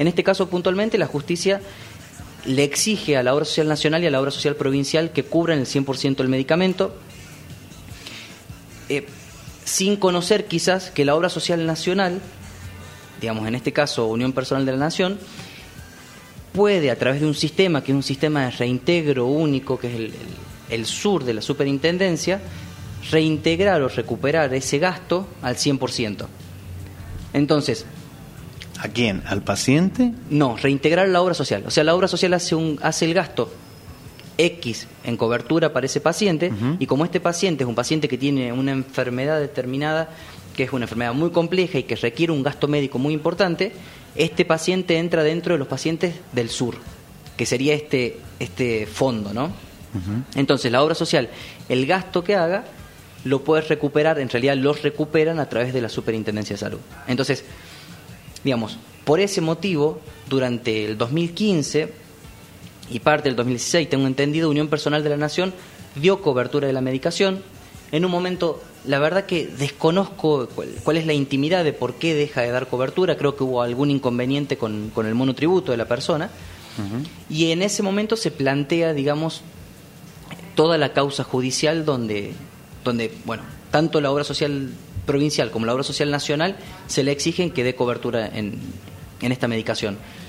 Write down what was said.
En este caso, puntualmente, la justicia le exige a la obra social nacional y a la obra social provincial que cubran el 100% del medicamento, sin conocer quizás que la obra social nacional, digamos en este caso Unión Personal de la Nación, puede a través de un sistema que es un sistema de reintegro único, que es el SUR de la Superintendencia, reintegrar o recuperar ese gasto al 100%. Entonces, ¿a quién? ¿Al paciente? No, reintegrar la obra social. O sea, la obra social hace el gasto X en cobertura para ese paciente, y como este paciente es un paciente que tiene una enfermedad determinada, que es una enfermedad muy compleja y que requiere un gasto médico muy importante, este paciente entra dentro de los pacientes del SUR, que sería este fondo, ¿no? Entonces, la obra social, el gasto que haga, lo puede recuperar, en realidad los recuperan a través de la Superintendencia de Salud. Entonces, digamos, por ese motivo, durante el 2015 y parte del 2016, tengo entendido, Unión Personal de la Nación dio cobertura de la medicación. En un momento, la verdad que desconozco cuál es la intimidad de por qué deja de dar cobertura. Creo que hubo algún inconveniente con el monotributo de la persona. Y en ese momento se plantea, digamos, toda la causa judicial donde bueno, tanto la obra social provincial como la obra social nacional se le exigen que dé cobertura en esta medicación.